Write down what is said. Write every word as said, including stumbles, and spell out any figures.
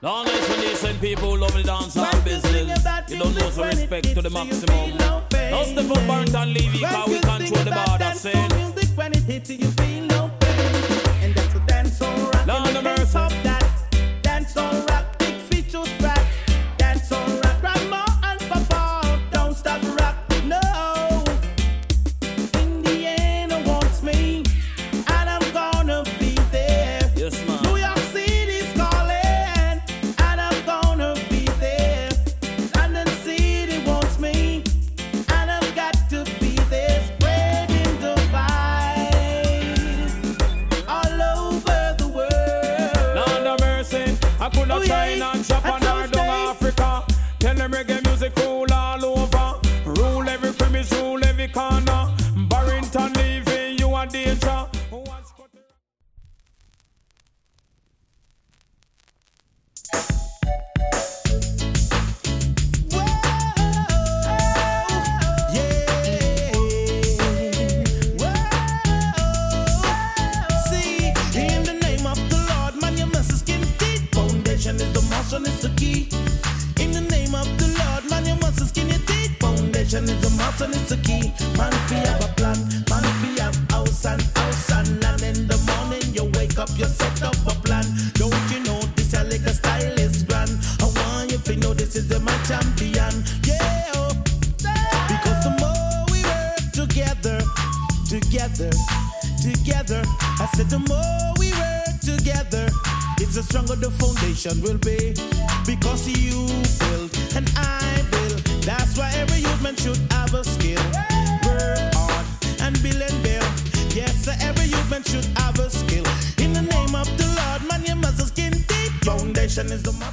Long listen, listen, people who love the dance and business. You don't know some respect to the maximum. Don't step up burnt and leave it, cause we control the border, saying. When it hits you, you feel no pain. And that's a dance all rock. Lord of mercy. That dance all rock, big features crack. Dance all rock, grandma and papa, don't stop rock. No. In the end, it wants me, and I'm gonna be there. Yes, man. New York City's calling, and I'm gonna be there. London City wants me, and I've got to be there. Spreading the vibes all over the world. Lord of mercy, I could not Oh, try yeah. and Japan At some or down stage. Africa. Tell them reggae music rule all over. Rule every premise, rule every corner. Barrington leaving you a danger. Who wants to- See, in the name of the Lord, man, you must skin deep. Foundation is the motion, is the key. In the name of the Lord, man, you must skin your teeth. Foundation is the motion, is the key. Man, fi have a plan, man, fi have house and house and land. In the morning, you wake up, you set up a plan. Don't you know this a like a style is grand? I want you to know this is the my champion. Yeah, oh. Because the more we work together, together, together. I said the more we work together, it's the stronger the foundation will be. Because you build and I build. That's why every youth man should have a skill. Work hard and build and build. Yes, sir, every youth man should have a skill. In the name of the Lord, man, you must skin deep. Foundation is the